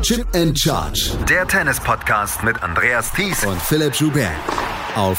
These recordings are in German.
Chip and Charge. Der Tennis-Podcast mit Andreas Thies und Philipp Joubert. Auf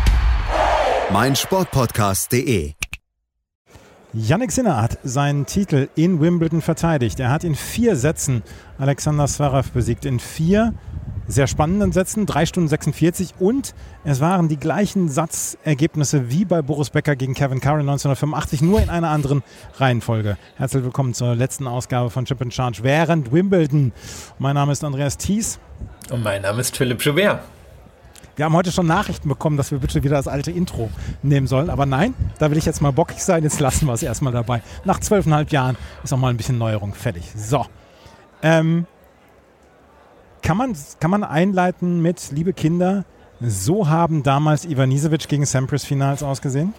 meinsportpodcast.de. Jannik Sinner hat seinen Titel in Wimbledon verteidigt. Er hat in 4 Sätzen Alexander Zverev besiegt. In 4 sehr spannenden Sätzen, 3 Stunden 46. Und es waren die gleichen Satzergebnisse wie bei Boris Becker gegen Kevin Curran 1985, nur in einer anderen Reihenfolge. Herzlich willkommen zur letzten Ausgabe von Chip and Charge während Wimbledon. Mein Name ist Andreas Thies. Und mein Name ist Philipp Joubert. Wir haben heute schon Nachrichten bekommen, dass wir bitte wieder das alte Intro nehmen sollen. Aber nein, da will ich jetzt mal bockig sein. Jetzt lassen wir es erstmal dabei. Nach 12,5 Jahren ist auch mal ein bisschen Neuerung fertig. So. Kann man einleiten mit, liebe Kinder, so haben damals Ivanisevic gegen Sampras Finals ausgesehen?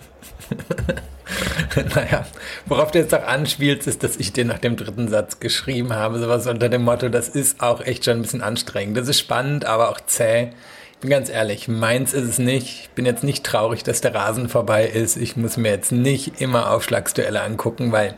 Naja, worauf du jetzt auch anspielst, ist, dass ich dir nach dem 3. Satz geschrieben habe. Sowas unter dem Motto, das ist auch echt schon ein bisschen anstrengend. Das ist spannend, aber auch zäh. Ich bin ganz ehrlich, meins ist es nicht. Ich bin jetzt nicht traurig, dass der Rasen vorbei ist. Ich muss mir jetzt nicht immer Aufschlagsduelle angucken, weil,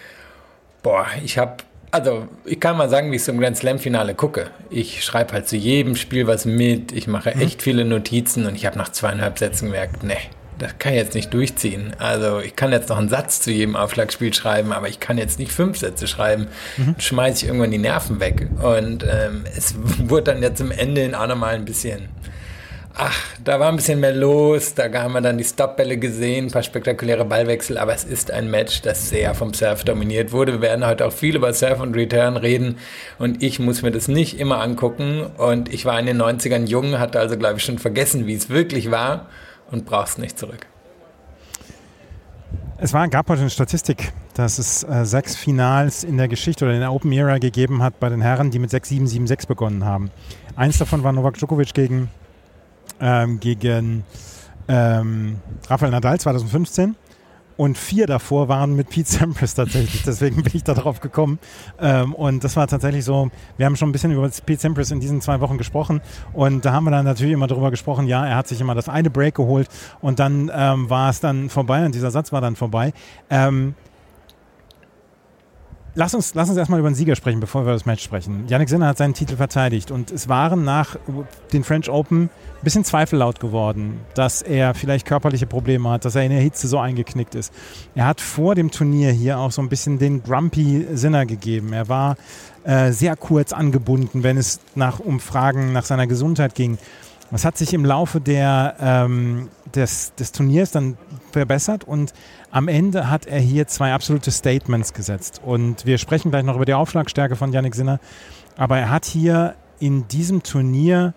ich kann mal sagen, wie ich zum Grand Slam Finale gucke. Ich schreibe halt zu jedem Spiel was mit. Ich mache echt viele Notizen und ich habe nach 2,5 Sätzen gemerkt, nee, das kann ich jetzt nicht durchziehen. Also ich kann jetzt noch einen Satz zu jedem Aufschlagspiel schreiben, aber ich kann jetzt nicht 5 Sätze schreiben. Schmeiße ich irgendwann die Nerven weg. Und es wurde dann ja zum Ende auch nochmal ein bisschen... da war ein bisschen mehr los, da haben wir dann die Stopbälle gesehen, ein paar spektakuläre Ballwechsel, aber es ist ein Match, das sehr vom Surf dominiert wurde. Wir werden heute auch viel über Surf und Return reden und ich muss mir das nicht immer angucken und ich war in den 90ern jung, hatte also glaube ich schon vergessen, wie es wirklich war und brauch's nicht zurück. Es gab heute eine Statistik, dass es 6 Finals in der Geschichte oder in der Open Era gegeben hat bei den Herren, die mit 6-7, 7-6 begonnen haben. Eins davon war Novak Djokovic gegen Rafael Nadal 2015 und 4 davor waren mit Pete Sampras tatsächlich. Deswegen bin ich da drauf gekommen. Und das war tatsächlich so, wir haben schon ein bisschen über Pete Sampras in diesen 2 Wochen gesprochen und da haben wir dann natürlich immer darüber gesprochen, ja, er hat sich immer das eine Break geholt und dann war es dann vorbei und dieser Satz war dann vorbei. Lass uns erstmal über den Sieger sprechen, bevor wir über das Match sprechen. Jannik Sinner hat seinen Titel verteidigt und es waren nach den French Open ein bisschen Zweifel laut geworden, dass er vielleicht körperliche Probleme hat, dass er in der Hitze so eingeknickt ist. Er hat vor dem Turnier hier auch so ein bisschen den Grumpy Sinner gegeben. Er war sehr kurz angebunden, wenn es um Fragen nach seiner Gesundheit ging. Das hat sich im Laufe des Turniers dann verbessert und am Ende hat er hier 2 absolute Statements gesetzt. Und wir sprechen gleich noch über die Aufschlagstärke von Jannik Sinner. Aber er hat hier in diesem Turnier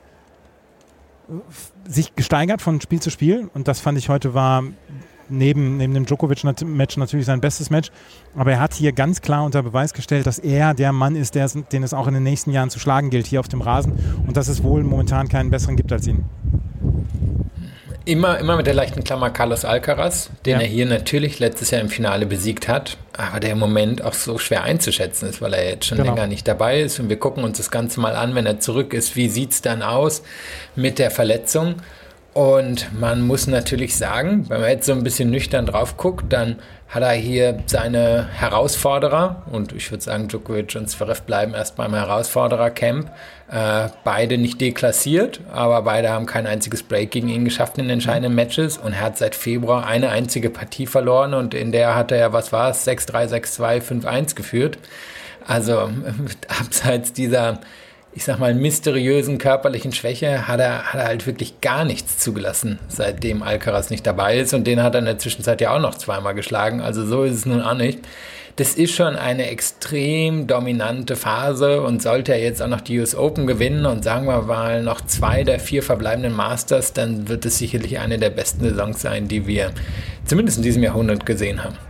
sich gesteigert von Spiel zu Spiel. Und das fand ich heute war neben dem Djokovic-Match natürlich sein bestes Match. Aber er hat hier ganz klar unter Beweis gestellt, dass er der Mann ist, den es auch in den nächsten Jahren zu schlagen gilt hier auf dem Rasen. Und dass es wohl momentan keinen besseren gibt als ihn. Immer mit der leichten Klammer Carlos Alcaraz, den er hier natürlich letztes Jahr im Finale besiegt hat, aber der im Moment auch so schwer einzuschätzen ist, weil er jetzt schon länger nicht dabei ist. Und wir gucken uns das Ganze mal an, wenn er zurück ist, wie sieht es dann aus mit der Verletzung? Und man muss natürlich sagen, wenn man jetzt so ein bisschen nüchtern drauf guckt, dann hat er hier seine Herausforderer, und ich würde sagen, Djokovic und Zverev bleiben erst beim Herausforderer-Camp, beide nicht deklassiert, aber beide haben kein einziges Break gegen ihn geschafft in entscheidenden Matches und er hat seit Februar eine einzige Partie verloren und in der hat er, 6-3, 6-2, 5-1 geführt. Also abseits dieser, ich sag mal, mysteriösen körperlichen Schwäche hat er halt wirklich gar nichts zugelassen, seitdem Alcaraz nicht dabei ist. Und den hat er in der Zwischenzeit ja auch noch 2-mal geschlagen. Also so ist es nun auch nicht. Das ist schon eine extrem dominante Phase und sollte er jetzt auch noch die US Open gewinnen und sagen wir mal noch 2 der 4 verbleibenden Masters, dann wird es sicherlich eine der besten Saisons sein, die wir zumindest in diesem Jahrhundert gesehen haben.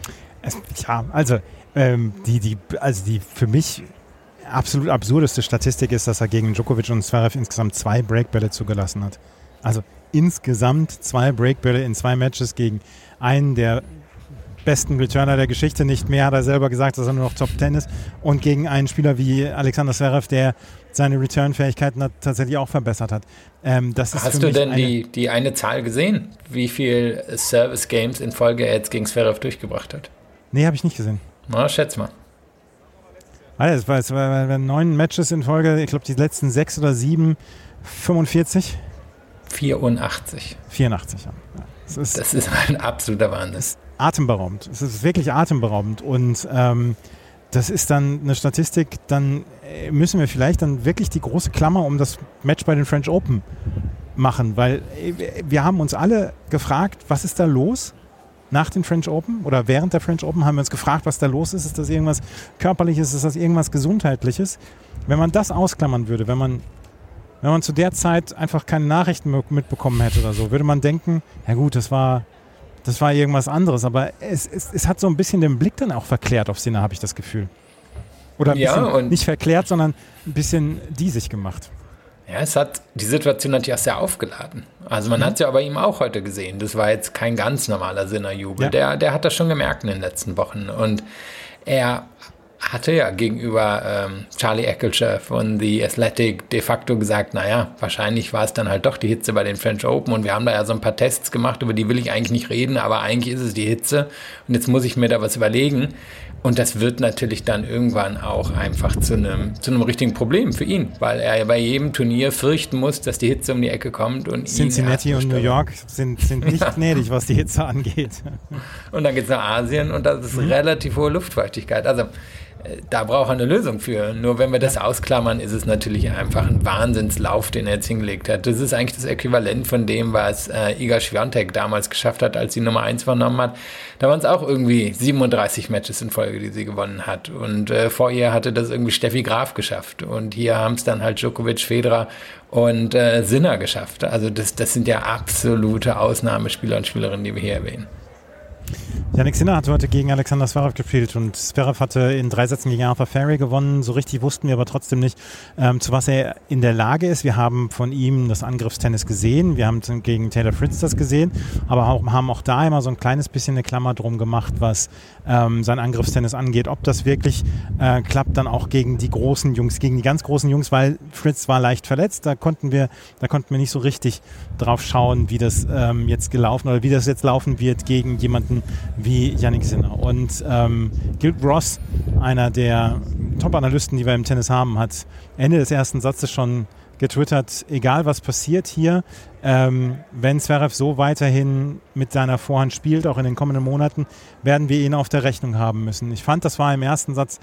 Die für mich absolut absurdeste Statistik ist, dass er gegen Djokovic und Zverev insgesamt 2 Breakbälle zugelassen hat. Also insgesamt 2 Breakbälle in 2 Matches gegen einen der besten Returner der Geschichte. Nicht mehr, hat er selber gesagt, dass er nur noch Top 10 ist. Und gegen einen Spieler wie Alexander Zverev, der seine Return-Fähigkeiten tatsächlich auch verbessert hat. Hast du denn die eine Zahl gesehen, wie viel Service-Games in Folge er jetzt gegen Zverev durchgebracht hat? Nee, habe ich nicht gesehen. Na, schätz mal. Es war 9 Matches in Folge, ich glaube die letzten 6 oder 7, 45? 84. 84, ja. Das ist ein absoluter Wahnsinn. Es ist atemberaubend. Es ist wirklich atemberaubend. Und das ist dann eine Statistik, dann müssen wir vielleicht dann wirklich die große Klammer um das Match bei den French Open machen, weil wir haben uns alle gefragt, was ist da los nach den French Open oder während der French Open haben wir uns gefragt, was da los ist. Ist das irgendwas Körperliches, ist das irgendwas Gesundheitliches? Wenn man das ausklammern würde, wenn man zu der Zeit einfach keine Nachrichten mitbekommen hätte oder so, würde man denken, ja gut, das war irgendwas anderes, aber es hat so ein bisschen den Blick dann auch verklärt auf Sinner, habe ich das Gefühl. Oder ein bisschen, nicht verklärt, sondern ein bisschen diesig gemacht. Ja, es hat die Situation natürlich auch sehr aufgeladen. Also man hat es ja bei ihm auch heute gesehen. Das war jetzt kein ganz normaler Sinner-Jubel. Ja. Der hat das schon gemerkt in den letzten Wochen. Und er hatte ja gegenüber Charlie Eccleshare von The Athletic de facto gesagt, naja, wahrscheinlich war es dann halt doch die Hitze bei den French Open und wir haben da ja so ein paar Tests gemacht, über die will ich eigentlich nicht reden, aber eigentlich ist es die Hitze und jetzt muss ich mir da was überlegen. Und das wird natürlich dann irgendwann auch einfach zu einem richtigen Problem für ihn, weil er bei jedem Turnier fürchten muss, dass die Hitze um die Ecke kommt. Und Cincinnati und New York sind nicht gnädig, was die Hitze angeht. Und dann geht es nach Asien und das ist relativ hohe Luftfeuchtigkeit. Also da braucht er eine Lösung für. Nur wenn wir das ausklammern, ist es natürlich einfach ein Wahnsinnslauf, den er jetzt hingelegt hat. Das ist eigentlich das Äquivalent von dem, was Iga Swiatek damals geschafft hat, als sie Nummer 1 vernommen hat. Da waren es auch irgendwie 37 Matches in Folge, die sie gewonnen hat. Und vor ihr hatte das irgendwie Steffi Graf geschafft. Und hier haben es dann halt Djokovic, Federer und Sinner geschafft. Also das sind ja absolute Ausnahmespieler und Spielerinnen, die wir hier erwähnen. Jannik Sinner hat heute gegen Alexander Zverev gespielt und Zverev hatte in 3 Sätzen gegen Arthur Ferry gewonnen. So richtig wussten wir aber trotzdem nicht, zu was er in der Lage ist. Wir haben von ihm das Angriffstennis gesehen, wir haben gegen Taylor Fritz das gesehen, aber haben auch da immer so ein kleines bisschen eine Klammer drum gemacht, was sein Angriffstennis angeht. Ob das wirklich klappt dann auch gegen die großen Jungs, gegen die ganz großen Jungs, weil Fritz war leicht verletzt. Da konnten wir nicht so richtig drauf schauen, wie das jetzt gelaufen oder wie das jetzt laufen wird gegen jemanden wie Jannik Sinner. Und Gil Ross, einer der Top-Analysten, die wir im Tennis haben, hat Ende des ersten Satzes schon getwittert, egal was passiert hier, wenn Zverev so weiterhin mit seiner Vorhand spielt, auch in den kommenden Monaten, werden wir ihn auf der Rechnung haben müssen. Ich fand, das war im ersten Satz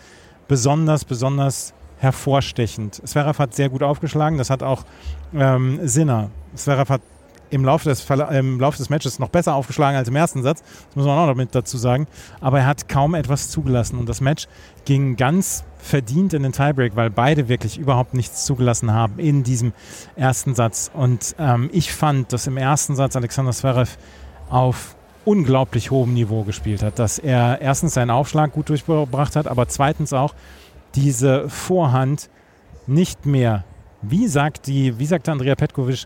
besonders hervorstechend. Zverev hat sehr gut aufgeschlagen, das hat auch Sinner. Zverev hat im Laufe des Matches noch besser aufgeschlagen als im ersten Satz. Das muss man auch noch mit dazu sagen. Aber er hat kaum etwas zugelassen. Und das Match ging ganz verdient in den Tiebreak, weil beide wirklich überhaupt nichts zugelassen haben in diesem ersten Satz. Und ich fand, dass im ersten Satz Alexander Zverev auf unglaublich hohem Niveau gespielt hat. Dass er erstens seinen Aufschlag gut durchgebracht hat, aber zweitens auch diese Vorhand nicht mehr, wie sagte Andrea Petkovic,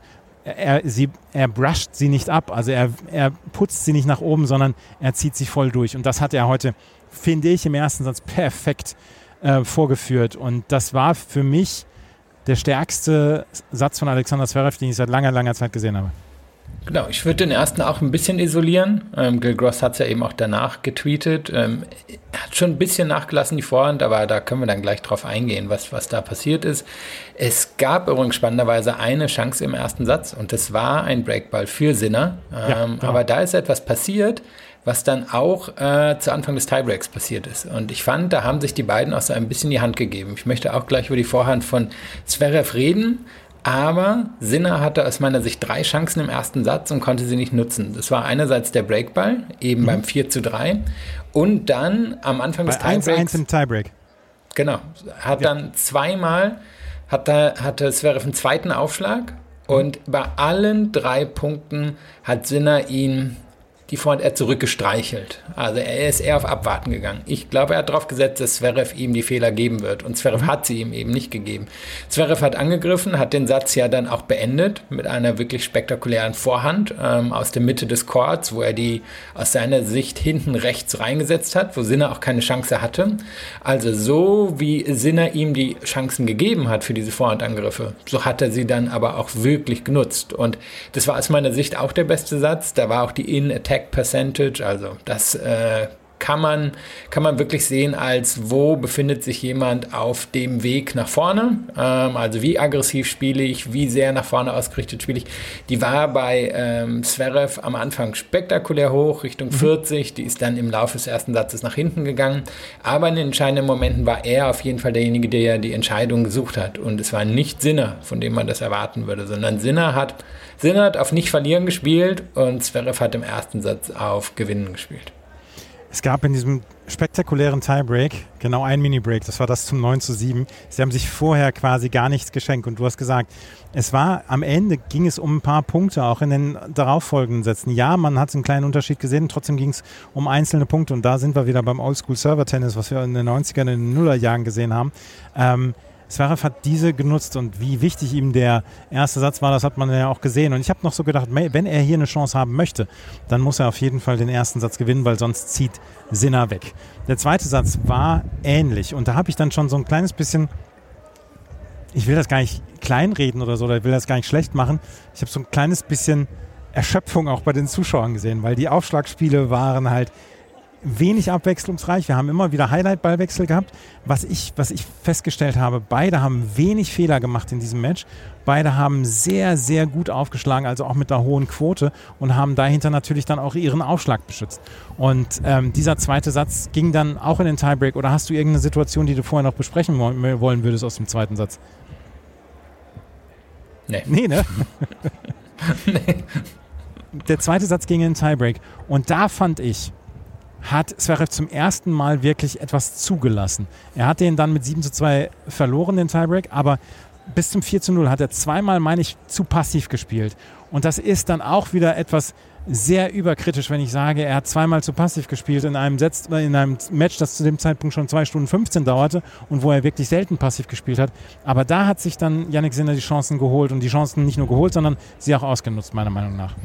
er brusht sie nicht ab, also er putzt sie nicht nach oben, sondern er zieht sie voll durch. Und das hat er heute, finde ich, im ersten Satz perfekt vorgeführt. Und das war für mich der stärkste Satz von Alexander Zverev, den ich seit langer Zeit gesehen habe. Genau, ich würde den ersten auch ein bisschen isolieren. Gil Gross hat es ja eben auch danach getweetet. Er hat schon ein bisschen nachgelassen, die Vorhand, aber da können wir dann gleich drauf eingehen, was da passiert ist. Es gab übrigens spannenderweise eine Chance im ersten Satz und das war ein Breakball für Sinner. Aber da ist etwas passiert, was dann auch zu Anfang des Tiebreaks passiert ist. Und ich fand, da haben sich die beiden auch so ein bisschen die Hand gegeben. Ich möchte auch gleich über die Vorhand von Zverev reden. Aber Sinner hatte aus meiner Sicht 3 Chancen im ersten Satz und konnte sie nicht nutzen. Das war einerseits der Breakball, eben beim 4:3. Und dann am Anfang des Tiebreaks. 1-1 im Tiebreak. Genau. Dann zweimal hatte Zverev einen zweiten Aufschlag. Und bei allen 3 Punkten hat Sinner ihn die Vorhand zurückgestreichelt. Also er ist eher auf Abwarten gegangen. Ich glaube, er hat darauf gesetzt, dass Zverev ihm die Fehler geben wird. Und Zverev hat sie ihm eben nicht gegeben. Zverev hat angegriffen, hat den Satz ja dann auch beendet mit einer wirklich spektakulären Vorhand aus der Mitte des Courts, wo er die aus seiner Sicht hinten rechts reingesetzt hat, wo Sinner auch keine Chance hatte. Also so wie Sinner ihm die Chancen gegeben hat für diese Vorhandangriffe, so hat er sie dann aber auch wirklich genutzt. Und das war aus meiner Sicht auch der beste Satz. Da war auch die In-Attack Percentage, also das kann man wirklich sehen, als wo befindet sich jemand auf dem Weg nach vorne, also wie aggressiv spiele ich, wie sehr nach vorne ausgerichtet spiele ich. Die war bei Zverev am Anfang spektakulär hoch, Richtung 40, die ist dann im Laufe des ersten Satzes nach hinten gegangen, aber in den entscheidenden Momenten war er auf jeden Fall derjenige, der die Entscheidung gesucht hat, und es war nicht Sinner, von dem man das erwarten würde, sondern Sinner hat auf nicht verlieren gespielt und Zverev hat im ersten Satz auf Gewinnen gespielt. Es gab in diesem spektakulären Tiebreak genau ein Mini-Break, das war das zum 9:7. Sie haben sich vorher quasi gar nichts geschenkt und du hast gesagt, es war am Ende, ging es um ein paar Punkte, auch in den darauffolgenden Sätzen. Ja, man hat einen kleinen Unterschied gesehen, trotzdem ging es um einzelne Punkte und da sind wir wieder beim Oldschool-Server-Tennis, was wir in den 90ern, in den Nullerjahren gesehen haben. Zverev hat diese genutzt und wie wichtig ihm der erste Satz war, das hat man ja auch gesehen. Und ich habe noch so gedacht, wenn er hier eine Chance haben möchte, dann muss er auf jeden Fall den ersten Satz gewinnen, weil sonst zieht Sinner weg. Der zweite Satz war ähnlich und da habe ich dann schon so ein kleines bisschen, ich will das gar nicht kleinreden oder so, oder ich will das gar nicht schlecht machen, ich habe so ein kleines bisschen Erschöpfung auch bei den Zuschauern gesehen, weil die Aufschlagspiele waren halt wenig abwechslungsreich. Wir haben immer wieder Highlight-Ballwechsel gehabt. Was ich festgestellt habe, beide haben wenig Fehler gemacht in diesem Match. Beide haben sehr, sehr gut aufgeschlagen, also auch mit einer hohen Quote und haben dahinter natürlich dann auch ihren Aufschlag beschützt. Und dieser zweite Satz ging dann auch in den Tiebreak. Oder hast du irgendeine Situation, die du vorher noch besprechen wollen würdest aus dem zweiten Satz? Nee, ne? Nee. Der zweite Satz ging in den Tiebreak. Und da fand ich, hat Zverev zum ersten Mal wirklich etwas zugelassen. Er hat den dann mit 7:2 verloren, den Tiebreak, aber bis zum 4:0 hat er zweimal, meine ich, zu passiv gespielt. Und das ist dann auch wieder etwas sehr überkritisch, wenn ich sage, er hat zweimal zu passiv gespielt in einem Match, das zu dem Zeitpunkt schon 2 Stunden 15 dauerte und wo er wirklich selten passiv gespielt hat. Aber da hat sich dann Jannik Sinner die Chancen geholt und die Chancen nicht nur geholt, sondern sie auch ausgenutzt, meiner Meinung nach.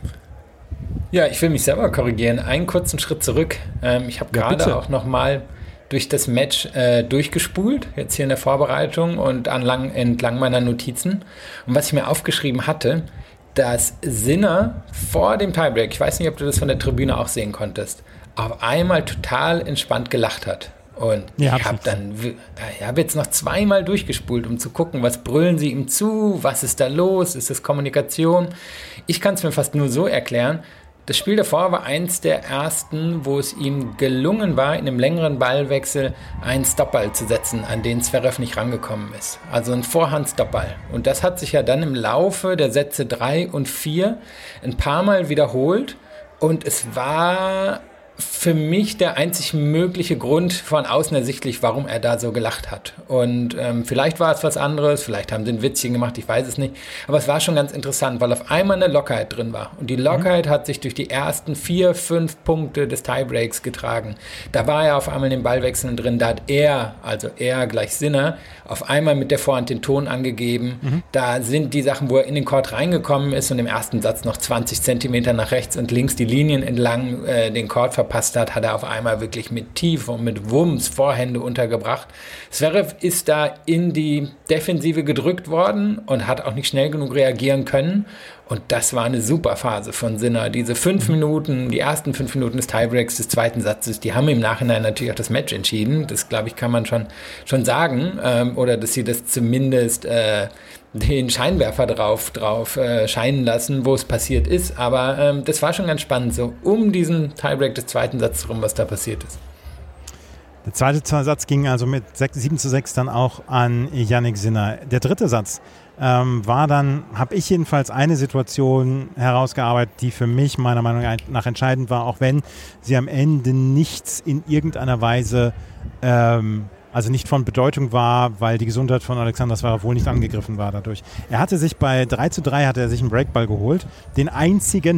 Ja, ich will mich selber korrigieren. Einen kurzen Schritt zurück. Ich habe gerade auch nochmal durch das Match durchgespult, jetzt hier in der Vorbereitung und entlang meiner Notizen. Und was ich mir aufgeschrieben hatte, dass Sinner vor dem Tiebreak, ich weiß nicht, ob du das von der Tribüne auch sehen konntest, auf einmal total entspannt gelacht hat. Und ja, ich habe jetzt noch zweimal durchgespult, um zu gucken, was brüllen sie ihm zu, was ist da los, ist das Kommunikation? Ich kann es mir fast nur so erklären. Das Spiel davor war eins der ersten, wo es ihm gelungen war, in einem längeren Ballwechsel einen Stoppball zu setzen, an den Zverev nicht rangekommen ist. Also ein Vorhand-Stoppball. Und das hat sich ja dann im Laufe der Sätze 3 und 4 ein paar Mal wiederholt. Und es war für mich der einzig mögliche Grund von außen ersichtlich, warum er da so gelacht hat. Und vielleicht war es was anderes, vielleicht haben sie ein Witzchen gemacht, ich weiß es nicht. Aber es war schon ganz interessant, weil auf einmal eine Lockerheit drin war. Und die Lockerheit hat sich durch die ersten 4, 5 Punkte des Tiebreaks getragen. Da war er auf einmal in den Ballwechseln drin, da hat er, also er gleich Sinner, auf einmal mit der Vorhand den Ton angegeben. Da sind die Sachen, wo er in den Court reingekommen ist und im ersten Satz noch 20 Zentimeter nach rechts und links die Linien entlang den Court verpasst hat er auf einmal wirklich mit Tiefe und mit Wumms Vorhände untergebracht. Zverev ist da in die Defensive gedrückt worden und hat auch nicht schnell genug reagieren können. Und das war eine super Phase von Sinner. Diese 5 Minuten, die ersten 5 Minuten des Tiebreaks des zweiten Satzes, die haben im Nachhinein natürlich auch das Match entschieden. Das, glaube ich, kann man schon sagen. Oder dass sie das zumindest den Scheinwerfer drauf scheinen lassen, wo es passiert ist. Aber das war schon ganz spannend, so um diesen Tiebreak des zweiten Satzes rum, was da passiert ist. Der zweite Satz ging also mit 7:6 dann auch an Jannik Sinner. Der dritte Satz war dann, habe ich jedenfalls eine Situation herausgearbeitet, die für mich meiner Meinung nach entscheidend war, auch wenn sie am Ende nichts in irgendeiner Weise also nicht von Bedeutung war, weil die Gesundheit von Alexander Zverev wohl nicht angegriffen war dadurch. Er hatte sich bei 3:3 hatte er sich einen Breakball geholt. Den einzigen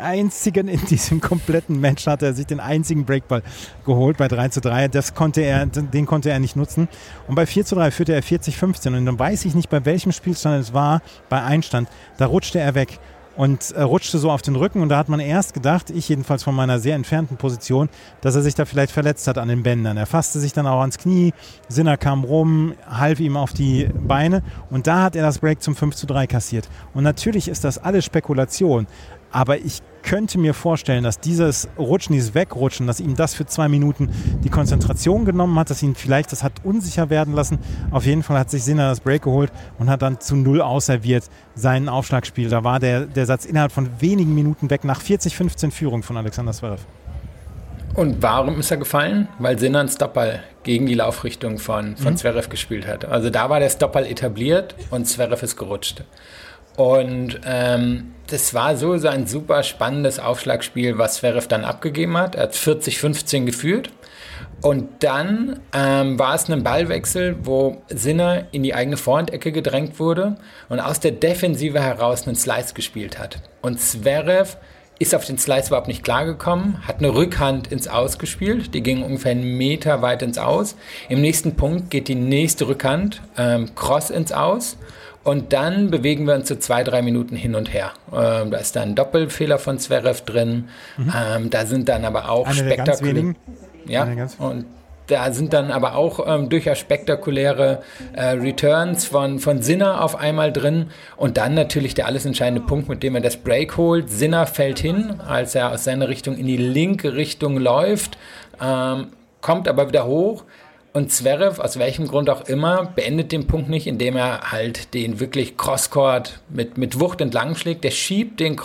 in diesem kompletten Match hatte er sich den einzigen Breakball geholt bei 3:3. Den konnte er nicht nutzen. Und bei 4:3 führte er 40-15. Und dann weiß ich nicht, bei welchem Spielstand es war, bei Einstand. Da rutschte er weg. Und rutschte so auf den Rücken und da hat man erst gedacht, ich jedenfalls von meiner sehr entfernten Position, dass er sich da vielleicht verletzt hat an den Bändern. Er fasste sich dann auch ans Knie, Sinner kam rum, half ihm auf die Beine und da hat er das Break zum 5:3 kassiert. Und natürlich ist das alles Spekulation, aber ich könnte mir vorstellen, dass dieses Rutschen, dieses Wegrutschen, dass ihm das für 2 Minuten die Konzentration genommen hat, dass ihn vielleicht das hat unsicher werden lassen. Auf jeden Fall hat sich Sinner das Break geholt und hat dann zu 0 ausserviert sein Aufschlagspiel. Da war der Satz innerhalb von wenigen Minuten weg nach 40-15 Führung von Alexander Zverev. Und warum ist er gefallen? Weil Sinner einen Stoppball gegen die Laufrichtung von Zverev gespielt hat. Also da war der Stoppball etabliert und Zverev ist gerutscht. Und das war so ein super spannendes Aufschlagspiel, was Zverev dann abgegeben hat. Er hat 40-15 geführt. Und dann war es ein Ballwechsel, wo Sinner in die eigene Vorhandecke gedrängt wurde und aus der Defensive heraus einen Slice gespielt hat. Und Zverev ist auf den Slice überhaupt nicht klargekommen, hat eine Rückhand ins Aus gespielt, die ging ungefähr 1 Meter weit ins Aus. Im nächsten Punkt geht die nächste Rückhand, Cross ins Aus. Und dann bewegen wir uns so 2-3 Minuten hin und her. Da ist dann ein Doppelfehler von Zverev drin. Da sind dann aber auch spektakuläre. Ja, und da sind dann aber auch durchaus spektakuläre Returns von Sinner auf einmal drin. Und dann natürlich der alles entscheidende Punkt, mit dem er das Break holt. Sinner fällt hin, als er aus seiner Richtung in die linke Richtung läuft, kommt aber wieder hoch. Und Zverev, aus welchem Grund auch immer, beendet den Punkt nicht, indem er halt den wirklich Crosscourt mit Wucht entlang schlägt. Der schiebt den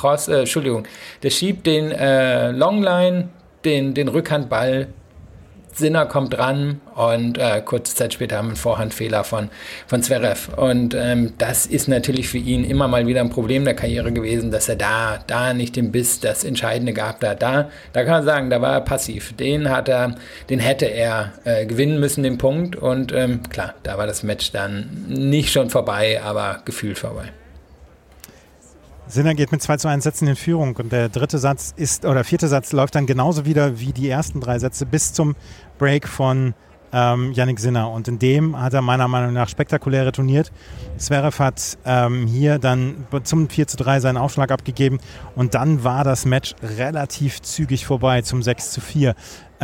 Longline, den Rückhandball. Sinner kommt dran und kurze Zeit später haben wir einen Vorhandfehler von Zverev. Und das ist natürlich für ihn immer mal wieder ein Problem der Karriere gewesen, dass er da nicht den Biss, das Entscheidende gehabt hat. Da kann man sagen, da war er passiv. Den hätte er gewinnen müssen, den Punkt. Und klar, da war das Match dann nicht schon vorbei, aber gefühlt vorbei. Sinner geht mit 2:1 Sätzen in Führung und der vierte Satz läuft dann genauso wieder wie die ersten 3 Sätze bis zum Break von Jannik Sinner. Und in dem hat er meiner Meinung nach spektakulär retourniert. Zverev hat hier dann zum 4:3 seinen Aufschlag abgegeben und dann war das Match relativ zügig vorbei zum 6:4.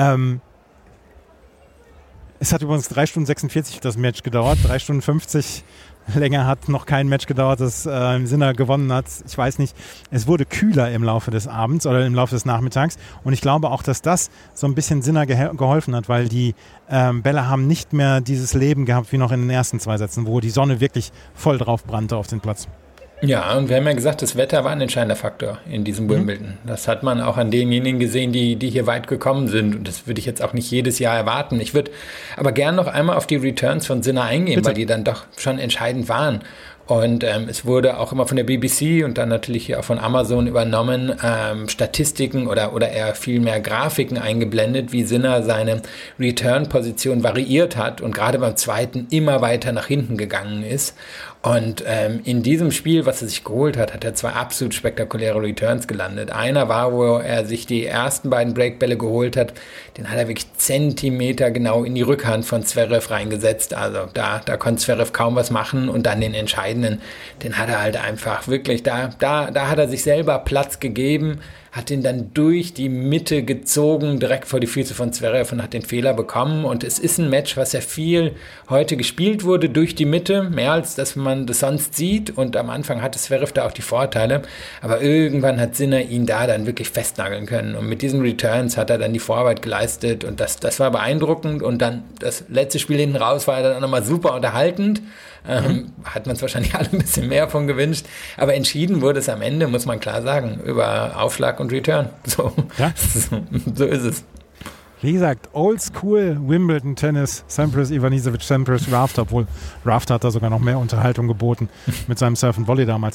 Es hat übrigens 3 Stunden 46 das Match gedauert, 3 Stunden 50. Länger hat noch kein Match gedauert, das Sinner gewonnen hat. Ich weiß nicht, es wurde kühler im Laufe des Abends oder im Laufe des Nachmittags. Und ich glaube auch, dass das so ein bisschen Sinner geholfen hat, weil die Bälle haben nicht mehr dieses Leben gehabt wie noch in den ersten 2 Sätzen, wo die Sonne wirklich voll drauf brannte auf den Platz. Ja, und wir haben ja gesagt, das Wetter war ein entscheidender Faktor in diesem Wimbledon. Das hat man auch an denjenigen gesehen, die hier weit gekommen sind. Und das würde ich jetzt auch nicht jedes Jahr erwarten. Ich würde aber gern noch einmal auf die Returns von Sinner eingehen, bitte, weil die dann doch schon entscheidend waren. Und es wurde auch immer von der BBC und dann natürlich hier auch von Amazon übernommen, Statistiken oder eher viel mehr Grafiken eingeblendet, wie Sinner seine Return-Position variiert hat und gerade beim zweiten immer weiter nach hinten gegangen ist. Und in diesem Spiel, was er sich geholt hat, hat er 2 absolut spektakuläre Returns gelandet. Einer war, wo er sich die ersten beiden Breakbälle geholt hat, den hat er wirklich Zentimeter genau in die Rückhand von Zverev reingesetzt. Also da konnte Zverev kaum was machen und dann den entscheidenden, den hat er halt einfach wirklich, da hat er sich selber Platz gegeben, hat ihn dann durch die Mitte gezogen, direkt vor die Füße von Zverev und hat den Fehler bekommen. Und es ist ein Match, was ja viel heute gespielt wurde durch die Mitte, mehr als dass man das sonst sieht. Und am Anfang hatte Zverev da auch die Vorteile. Aber irgendwann hat Sinner ihn da dann wirklich festnageln können. Und mit diesen Returns hat er dann die Vorarbeit geleistet. Und das war beeindruckend. Und dann das letzte Spiel hinten raus war dann nochmal super unterhaltend. Hat man es wahrscheinlich alle ein bisschen mehr von gewünscht. Aber entschieden wurde es am Ende, muss man klar sagen, über Aufschlag und Return. So, ja. So ist es. Wie gesagt, Oldschool Wimbledon Tennis, Sampras, Ivanisevic, Sampras, Rafter, obwohl Rafter hat da sogar noch mehr Unterhaltung geboten mit seinem Surf and Volley damals.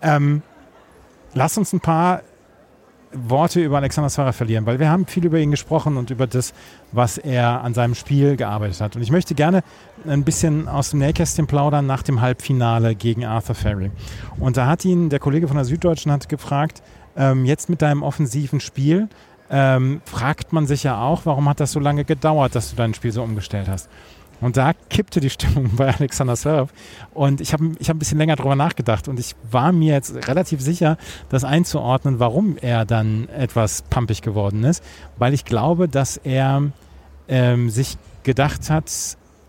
Lass uns ein paar Worte über Alexander Zverev verlieren, weil wir haben viel über ihn gesprochen und über das, was er an seinem Spiel gearbeitet hat. Und ich möchte gerne ein bisschen aus dem Nähkästchen plaudern nach dem Halbfinale gegen Arthur Ferry. Und da hat ihn der Kollege von der Süddeutschen hat gefragt, jetzt mit deinem offensiven Spiel, fragt man sich ja auch, warum hat das so lange gedauert, dass du dein Spiel so umgestellt hast? Und da kippte die Stimmung bei Alexander Zverev. Und ich hab ein bisschen länger drüber nachgedacht. Und ich war mir jetzt relativ sicher, das einzuordnen, warum er dann etwas pumpig geworden ist. Weil ich glaube, dass er sich gedacht hat,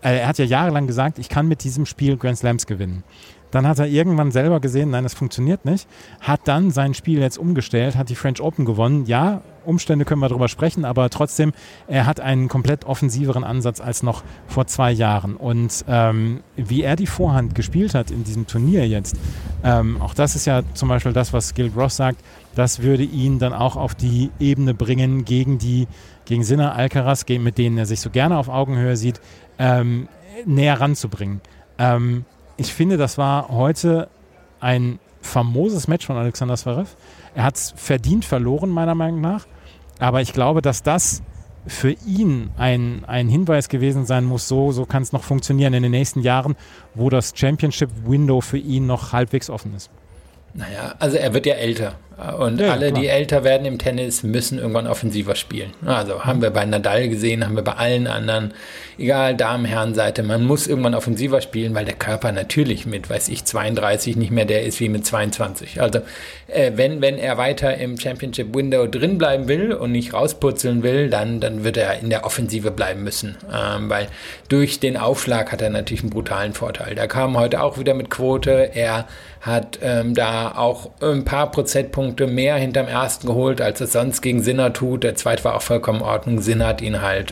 er hat ja jahrelang gesagt, ich kann mit diesem Spiel Grand Slams gewinnen. Dann hat er irgendwann selber gesehen, nein, das funktioniert nicht, hat dann sein Spiel jetzt umgestellt, hat die French Open gewonnen. Ja, Umstände können wir drüber sprechen, aber trotzdem, er hat einen komplett offensiveren Ansatz als noch vor 2 Jahren. Und wie er die Vorhand gespielt hat in diesem Turnier jetzt, auch das ist ja zum Beispiel das, was Gil Gross sagt, das würde ihn dann auch auf die Ebene bringen gegen Sinner, Alcaraz, mit denen er sich so gerne auf Augenhöhe sieht, näher ranzubringen. Ich finde, das war heute ein famoses Match von Alexander Zverev. Er hat es verdient verloren, meiner Meinung nach. Aber ich glaube, dass das für ihn ein Hinweis gewesen sein muss, so kann es noch funktionieren in den nächsten Jahren, wo das Championship-Window für ihn noch halbwegs offen ist. Naja, also er wird ja älter. Und ja, alle, klar, die älter werden im Tennis, müssen irgendwann offensiver spielen. Also haben wir bei Nadal gesehen, haben wir bei allen anderen, egal, Damen-, Herrenseite, man muss irgendwann offensiver spielen, weil der Körper natürlich mit, 32 nicht mehr der ist wie mit 22. Also wenn er weiter im Championship-Window drin bleiben will und nicht rauspurzeln will, dann wird er in der Offensive bleiben müssen. Weil durch den Aufschlag hat er natürlich einen brutalen Vorteil. Der kam heute auch wieder mit Quote, er hat da auch ein paar Prozentpunkte mehr hinterm ersten geholt, als es sonst gegen Sinner tut. Der zweite war auch vollkommen in Ordnung. Sinner hat ihn halt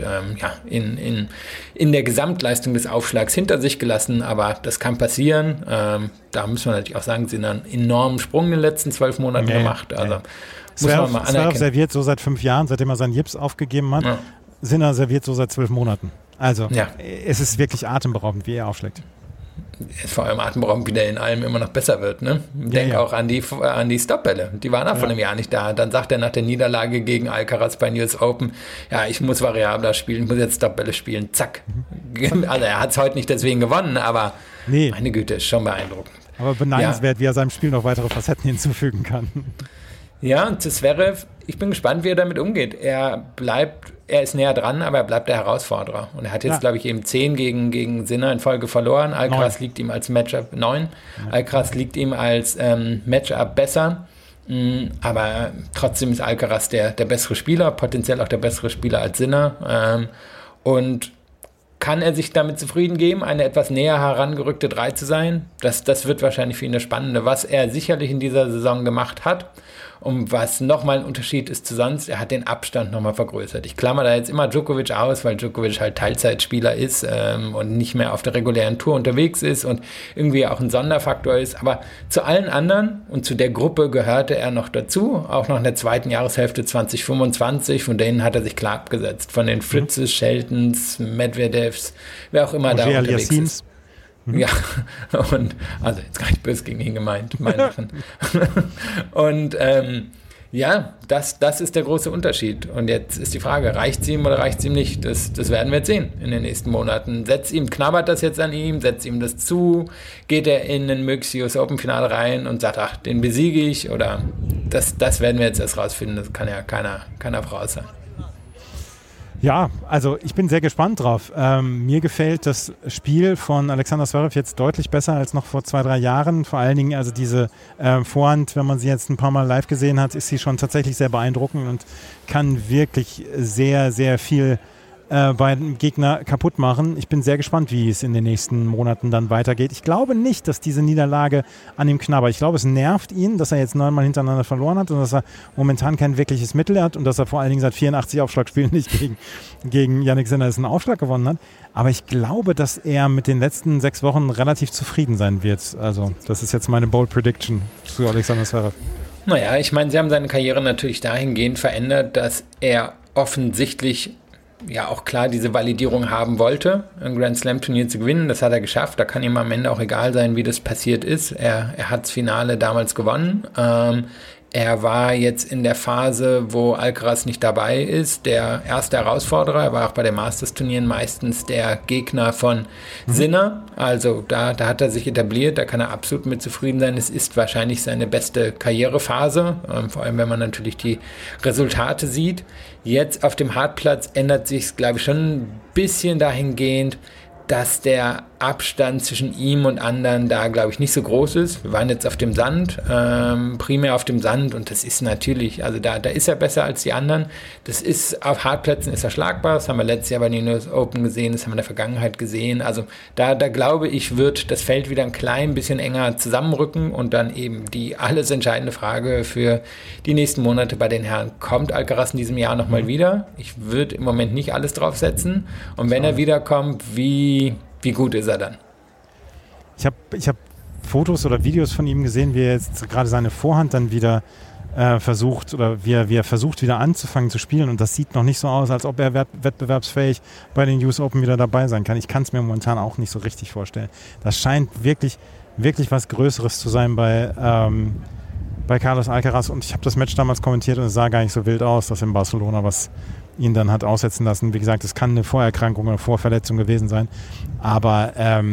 in der Gesamtleistung des Aufschlags hinter sich gelassen, aber das kann passieren. Da muss man natürlich auch sagen, Sinner einen enormen Sprung in den letzten 12 Monaten gemacht. Also muss man mal anerkennen. Zverev serviert so seit 5 Jahren, seitdem er seinen Jips aufgegeben hat. Ja. Sinner serviert so seit 12 Monaten. Also es ist wirklich atemberaubend, wie er aufschlägt. Ist vor allem atemberaubend, wie der in allem immer noch besser wird. Ne? Denk auch an die Stopbälle. Die waren auch vor einem Jahr nicht da. Dann sagt er nach der Niederlage gegen Alcaraz bei US Open, ja, ich muss variabler spielen, ich muss jetzt Stopbälle spielen. Zack. Also er hat es heute nicht deswegen gewonnen, aber meine Güte, ist schon beeindruckend. Aber beneidenswert, wie er seinem Spiel noch weitere Facetten hinzufügen kann. Ja, und Zverev, ich bin gespannt, wie er damit umgeht. Er ist näher dran, aber er bleibt der Herausforderer. Und er hat jetzt, glaube ich, eben 10 gegen Sinner in Folge verloren. Alcaraz liegt ihm als Matchup 9. Alcaraz liegt ihm als Matchup besser. Aber trotzdem ist Alcaraz der bessere Spieler, potenziell auch der bessere Spieler als Sinner. Und kann er sich damit zufrieden geben, eine etwas näher herangerückte 3 zu sein? Das wird wahrscheinlich für ihn das Spannende. Was er sicherlich in dieser Saison gemacht hat und was nochmal ein Unterschied ist zu sonst, er hat den Abstand nochmal vergrößert. Ich klammer da jetzt immer Djokovic aus, weil Djokovic halt Teilzeitspieler ist und nicht mehr auf der regulären Tour unterwegs ist und irgendwie auch ein Sonderfaktor ist. Aber zu allen anderen und zu der Gruppe gehörte er noch dazu, auch noch in der zweiten Jahreshälfte 2025, von denen hat er sich klar abgesetzt. Von den Fritzes, Sheltons, Medvedevs, wer auch immer da unterwegs ist. Ja, und also jetzt gar nicht böse gegen ihn gemeint, und das ist der große Unterschied. Und jetzt ist die Frage, reicht es ihm oder reicht es ihm nicht? Das werden wir jetzt sehen in den nächsten Monaten. Knabbert das jetzt an ihm, setzt ihm das zu, geht er in ein mögliches US Open Finale rein und sagt, ach, den besiege ich, oder das werden wir jetzt erst rausfinden, das kann ja keiner voraus sein. Ja, also ich bin sehr gespannt drauf. Mir gefällt das Spiel von Alexander Zverev jetzt deutlich besser als noch vor 2-3 Jahren. Vor allen Dingen also diese Vorhand, wenn man sie jetzt ein paar Mal live gesehen hat, ist sie schon tatsächlich sehr beeindruckend und kann wirklich sehr, sehr viel bei dem Gegner kaputt machen. Ich bin sehr gespannt, wie es in den nächsten Monaten dann weitergeht. Ich glaube nicht, dass diese Niederlage an ihm knabbert. Ich glaube, es nervt ihn, dass er jetzt 9 Mal hintereinander verloren hat und dass er momentan kein wirkliches Mittel hat und dass er vor allen Dingen seit 84 Aufschlagspielen nicht gegen Jannik Sinner einen Aufschlag gewonnen hat. Aber ich glaube, dass er mit den letzten 6 Wochen relativ zufrieden sein wird. Also das ist jetzt meine Bold Prediction zu Alexander Zverev. Naja, ich meine, sie haben seine Karriere natürlich dahingehend verändert, dass er offensichtlich ja auch klar diese Validierung haben wollte, ein Grand Slam Turnier zu gewinnen. Das hat er geschafft. Da kann ihm am Ende auch egal sein, wie das passiert ist. Er hat das Finale damals gewonnen. Er war jetzt in der Phase, wo Alcaraz nicht dabei ist, der erste Herausforderer. Er war auch bei den Masters-Turnieren meistens der Gegner von Sinner. Also da hat er sich etabliert, da kann er absolut mit zufrieden sein. Es ist wahrscheinlich seine beste Karrierephase, vor allem wenn man natürlich die Resultate sieht. Jetzt auf dem Hartplatz ändert sich es, glaube ich, schon ein bisschen dahingehend, dass der Abstand zwischen ihm und anderen da, glaube ich, nicht so groß ist. Wir waren jetzt auf dem Sand, primär auf dem Sand, und das ist natürlich, also da ist er besser als die anderen. Das ist, auf Hartplätzen ist er schlagbar, das haben wir letztes Jahr bei den US Open gesehen, das haben wir in der Vergangenheit gesehen. Also da glaube ich, wird das Feld wieder ein klein bisschen enger zusammenrücken, und dann eben die alles entscheidende Frage für die nächsten Monate bei den Herren: Kommt Alcaraz in diesem Jahr nochmal wieder? Ich würde im Moment nicht alles drauf setzen, und wenn er wiederkommt, wie gut ist er dann? Ich hab Fotos oder Videos von ihm gesehen, wie er jetzt gerade seine Vorhand dann wieder versucht, oder wie er versucht, wieder anzufangen zu spielen, und das sieht noch nicht so aus, als ob er wettbewerbsfähig bei den US Open wieder dabei sein kann. Ich kann es mir momentan auch nicht so richtig vorstellen. Das scheint wirklich, wirklich was Größeres zu sein bei Carlos Alcaraz, und ich habe das Match damals kommentiert und es sah gar nicht so wild aus, dass in Barcelona was ihn dann hat aussetzen lassen. Wie gesagt, es kann eine Vorerkrankung oder Vorverletzung gewesen sein, aber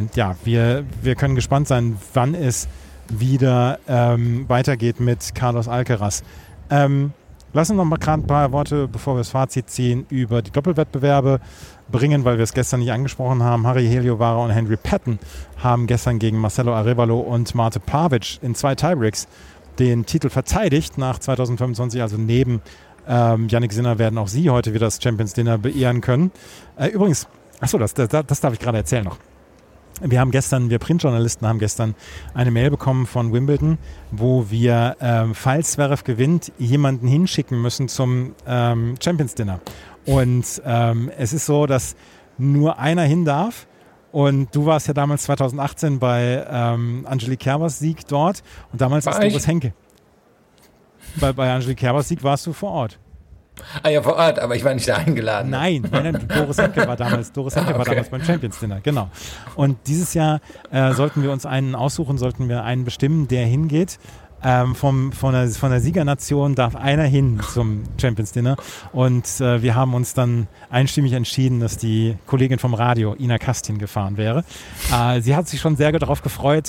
wir können gespannt sein, wann es wieder weitergeht mit Carlos Alcaraz. Lass uns noch mal gerade ein paar Worte, bevor wir das Fazit ziehen, über die Doppelwettbewerbe bringen, weil wir es gestern nicht angesprochen haben. Harry Heliovara und Henry Patton haben gestern gegen Marcelo Arévalo und Mate Pavic in 2 Tiebreaks den Titel verteidigt nach 2025, also neben Jannik Sinner werden auch Sie heute wieder das Champions Dinner beehren können. Übrigens, das darf ich gerade erzählen noch. Wir Printjournalisten haben gestern eine Mail bekommen von Wimbledon, wo wir, falls Zverev gewinnt, jemanden hinschicken müssen zum Champions Dinner. Und es ist so, dass nur einer hin darf. Und du warst ja damals 2018 bei Angelique Kerbers Sieg dort. Und damals ist Doris Henke. Bei Angelique Kerbers Sieg warst du vor Ort. Ah ja, vor Ort, aber ich war nicht da eingeladen. Nein, Doris Henke war damals beim Champions Dinner, genau. Und dieses Jahr sollten wir uns einen bestimmen, der hingeht. Von der Siegernation darf einer hin zum Champions Dinner, und wir haben uns dann einstimmig entschieden, dass die Kollegin vom Radio, Ina Kastin, gefahren wäre. Sie hat sich schon sehr darauf gefreut.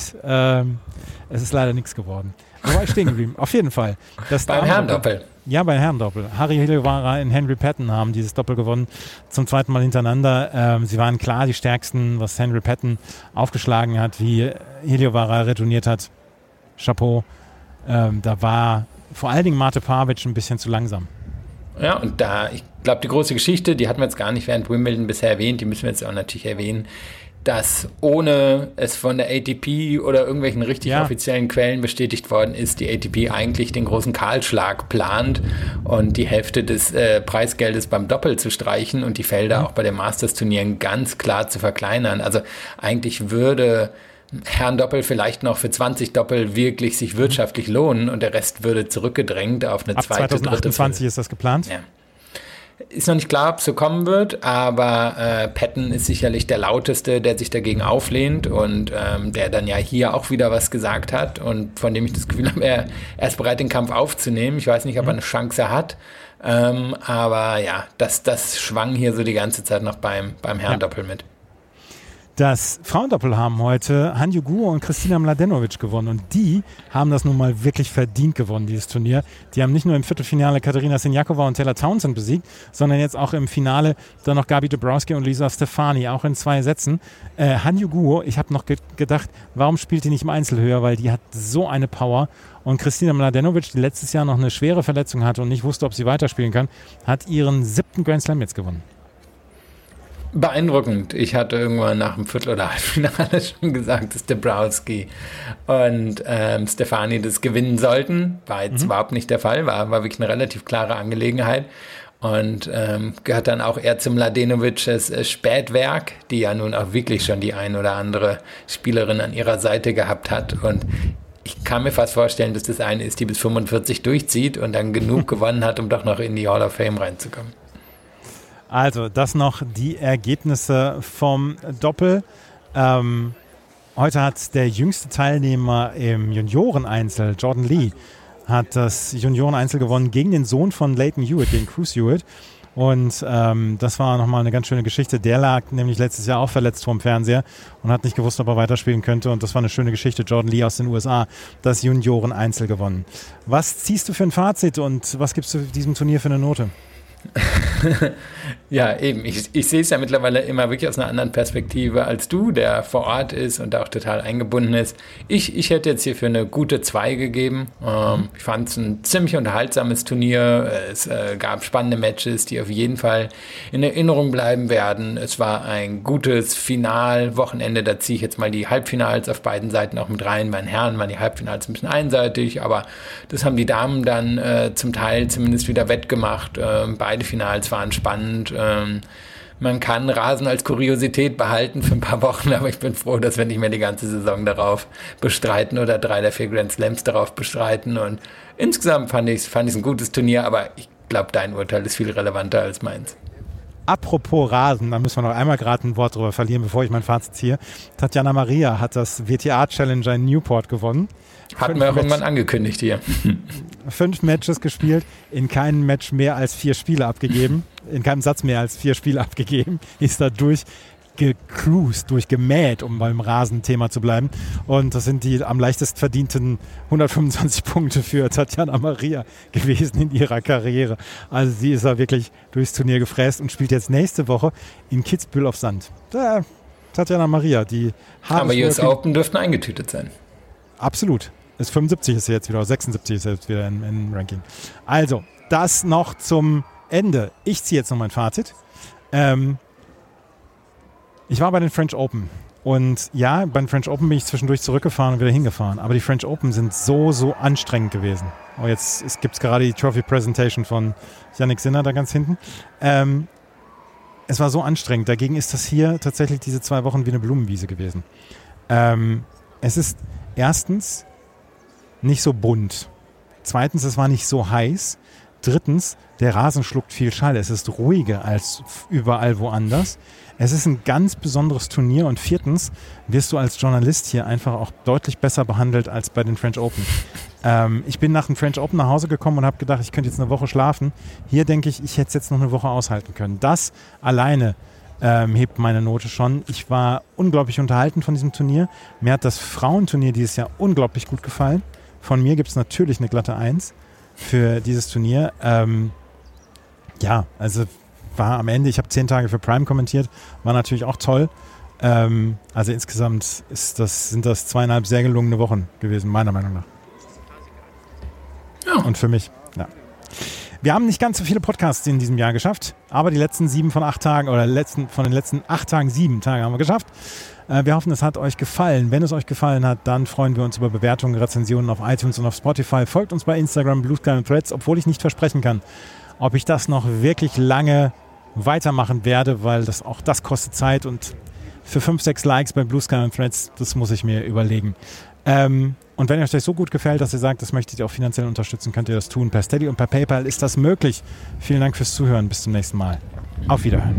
Es ist leider nichts geworden. Wo war ich stehen geblieben? Auf jeden Fall. Beim Herrendoppel. Ja, beim Herrendoppel. Harry Heliovara und Henry Patton haben dieses Doppel gewonnen, zum 2. Mal hintereinander. Sie waren klar die Stärksten, was Henry Patton aufgeschlagen hat, wie Heliovara retourniert hat. Chapeau. Da war vor allen Dingen Mate Pavic ein bisschen zu langsam. Ja, und ich glaube, die große Geschichte, die hatten wir jetzt gar nicht während Wimbledon bisher erwähnt, die müssen wir jetzt auch natürlich erwähnen, dass ohne es von der ATP oder irgendwelchen richtig offiziellen Quellen bestätigt worden ist, die ATP eigentlich den großen Kahlschlag plant und die Hälfte des Preisgeldes beim Doppel zu streichen und die Felder auch bei den Masters-Turnieren ganz klar zu verkleinern. Also eigentlich würde Herrendoppel vielleicht noch für 20 Doppel wirklich sich wirtschaftlich lohnen, und der Rest würde zurückgedrängt auf eine zweite, dritte. 2028 ist das geplant? Ja. Ist noch nicht klar, ob es so kommen wird, aber Patton ist sicherlich der Lauteste, der sich dagegen auflehnt und der dann ja hier auch wieder was gesagt hat und von dem ich das Gefühl habe, er ist bereit, den Kampf aufzunehmen. Ich weiß nicht, ob er eine Chance hat, aber ja, das schwang hier so die ganze Zeit noch beim Herrendoppel mit. Das Frauendoppel haben heute Han Yuguro und Kristina Mladenovic gewonnen, und die haben das nun mal wirklich verdient gewonnen, dieses Turnier. Die haben nicht nur im Viertelfinale Katerina Siniakova und Taylor Townsend besiegt, sondern jetzt auch im Finale dann noch Gabi Dabrowski und Lisa Stefani, auch in 2 Sätzen. Han Yuguro, ich habe noch gedacht, warum spielt die nicht im Einzel höher, weil die hat so eine Power. Und Kristina Mladenovic, die letztes Jahr noch eine schwere Verletzung hatte und nicht wusste, ob sie weiterspielen kann, hat ihren 7. Grand Slam jetzt gewonnen. Beeindruckend. Ich hatte irgendwann nach dem Viertel- oder Halbfinale schon gesagt, dass Dabrowski und Stefani das gewinnen sollten. War jetzt überhaupt nicht der Fall, war wirklich eine relativ klare Angelegenheit. Und gehört dann auch eher zum Mladenovics Spätwerk, die ja nun auch wirklich schon die ein oder andere Spielerin an ihrer Seite gehabt hat. Und ich kann mir fast vorstellen, dass das eine ist, die bis 45 durchzieht und dann genug gewonnen hat, um doch noch in die Hall of Fame reinzukommen. Also, das noch die Ergebnisse vom Doppel. Heute hat der jüngste Teilnehmer im Junioreneinzel, Jordan Lee, hat das Junioreneinzel gewonnen gegen den Sohn von Leighton Hewitt, gegen Cruz Hewitt. Und das war nochmal eine ganz schöne Geschichte. Der lag nämlich letztes Jahr auch verletzt vorm Fernseher und hat nicht gewusst, ob er weiterspielen könnte. Und das war eine schöne Geschichte. Jordan Lee aus den USA, das Junioren-Einzel gewonnen. Was ziehst du für ein Fazit und was gibst du diesem Turnier für eine Note? Ja, eben. Ich sehe es ja mittlerweile immer wirklich aus einer anderen Perspektive als du, der vor Ort ist und da auch total eingebunden ist. Ich hätte jetzt hier für eine gute 2 gegeben. Ich fand es ein ziemlich unterhaltsames Turnier. Es gab spannende Matches, die auf jeden Fall in Erinnerung bleiben werden. Es war ein gutes Finalwochenende. Da ziehe ich jetzt mal die Halbfinals auf beiden Seiten auch mit rein. Bei den Herren waren die Halbfinals ein bisschen einseitig, aber das haben die Damen dann zum Teil zumindest wieder wettgemacht. Beide Finals waren spannend. Man kann Rasen als Kuriosität behalten für ein paar Wochen, aber ich bin froh, dass wir nicht mehr die ganze Saison darauf bestreiten oder 3 der 4 Grand Slams darauf bestreiten. Und insgesamt fand ich es ein gutes Turnier, aber ich glaube, dein Urteil ist viel relevanter als meins. Apropos Rasen, da müssen wir noch einmal gerade ein Wort drüber verlieren, bevor ich mein Fazit ziehe. Tatjana Maria hat das WTA Challenger in Newport gewonnen. Hatten wir auch irgendwann angekündigt hier. 5 Matches gespielt, in keinem Match mehr als 4 Spiele abgegeben, in keinem Satz mehr als 4 Spiele abgegeben, ist da durchgemäht, um beim Rasenthema zu bleiben. Und das sind die am leichtesten verdienten 125 Punkte für Tatjana Maria gewesen in ihrer Karriere. Also sie ist da wirklich durchs Turnier gefräst und spielt jetzt nächste Woche in Kitzbühel auf Sand. Tatjana Maria, die aber US Open dürften eingetütet sein. Absolut. 75 ist sie jetzt wieder, oder 76 ist sie jetzt wieder im Ranking. Also, das noch zum Ende. Ich ziehe jetzt noch mein Fazit. Ich war bei den French Open. Und ja, bei den French Open bin ich zwischendurch zurückgefahren und wieder hingefahren. Aber die French Open sind so anstrengend gewesen. Oh, jetzt gibt es gerade die Trophy Presentation von Jannik Sinner da ganz hinten. Es war so anstrengend. Dagegen ist das hier tatsächlich diese 2 Wochen wie eine Blumenwiese gewesen. Es ist erstens nicht so bunt. Zweitens, es war nicht so heiß. Drittens, der Rasen schluckt viel Schall. Es ist ruhiger als überall woanders. Es ist ein ganz besonderes Turnier. Und viertens, wirst du als Journalist hier einfach auch deutlich besser behandelt als bei den French Open. Ich bin nach den French Open nach Hause gekommen und habe gedacht, ich könnte jetzt eine Woche schlafen. Hier denke ich, ich hätte es jetzt noch eine Woche aushalten können. Das alleine hebt meine Note schon. Ich war unglaublich unterhalten von diesem Turnier. Mir hat das Frauenturnier dieses Jahr unglaublich gut gefallen. Von mir gibt es natürlich eine glatte 1 für dieses Turnier. Also war am Ende, ich habe 10 Tage für Prime kommentiert, war natürlich auch toll. Also insgesamt sind das 2,5 sehr gelungene Wochen gewesen, meiner Meinung nach. Ja. Und für mich, ja. Wir haben nicht ganz so viele Podcasts in diesem Jahr geschafft, aber die letzten 7 von 8 Tagen oder von den letzten 8 Tagen 7 Tage haben wir geschafft. Wir hoffen, es hat euch gefallen. Wenn es euch gefallen hat, dann freuen wir uns über Bewertungen, Rezensionen auf iTunes und auf Spotify. Folgt uns bei Instagram, Blue Sky und Threads, obwohl ich nicht versprechen kann, ob ich das noch wirklich lange weitermachen werde, weil das kostet Zeit und für 5-6 Likes bei Blue Sky und Threads, das muss ich mir überlegen. Und wenn euch das so gut gefällt, dass ihr sagt, das möchtet ihr auch finanziell unterstützen, könnt ihr das tun. Per Steady und per PayPal ist das möglich. Vielen Dank fürs Zuhören. Bis zum nächsten Mal. Auf Wiederhören.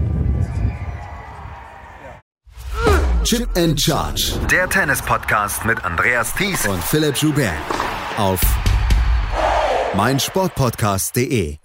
Chip and Charge. Der Tennis-Podcast mit Andreas Thies und Philipp Joubert. Auf meinsportpodcast.de